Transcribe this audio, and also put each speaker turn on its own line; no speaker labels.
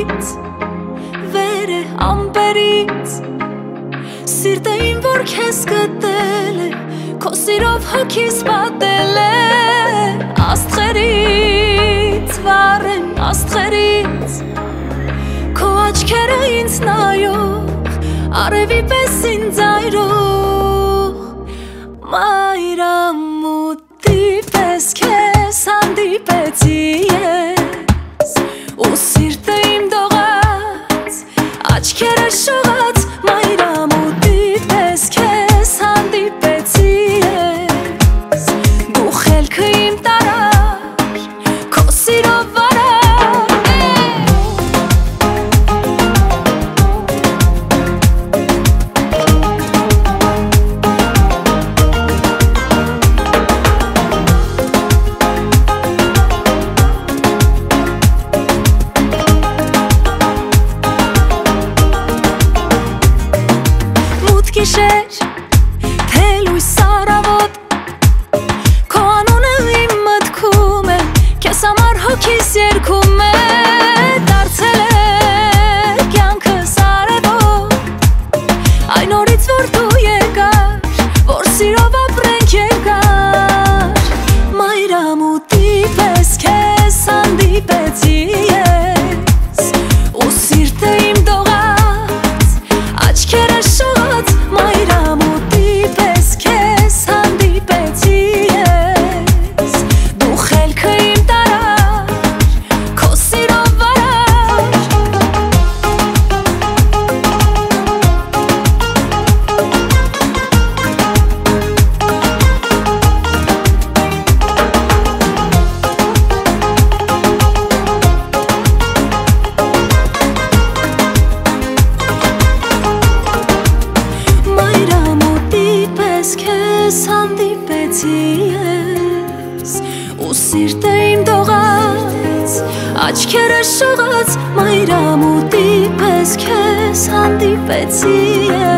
ամպերից վեր է ամպերից Սիրտը իմ որ քեզ գտել է Քո սիրով հոգիս պատել է Աստղերից վառեն աստղերից Քո աչքերը ինձ նայող Արևի պես ինձ այրող Մայրամուտի պես քեզ հանդիպեցի ես Ու սիրտը իմ դողաց Աչքերը շողաց Մայրամուտի պես քեզ հանդիպեցի ես Դու խելքը իմ տարար Քո սիրով Գիշեր, թե լույս առավոտ Քո անունը իմ մտքում է Քեզ համար հոգիս երգում է Դարձել է կյանքս արևոտ Այն օրից որ դու եկար Որ սիրով ապրենք երկար Մայրամուտի պես քեզ հանդիպեցի ես Ու սիրտը իմ դողաց Աչքերը շողաց Քեզ հանդիպեցի ես Ու սիրտը իմ դողաց Աչքերը շողաց Մայրամուտի պես քեզ հանդիպեցի ես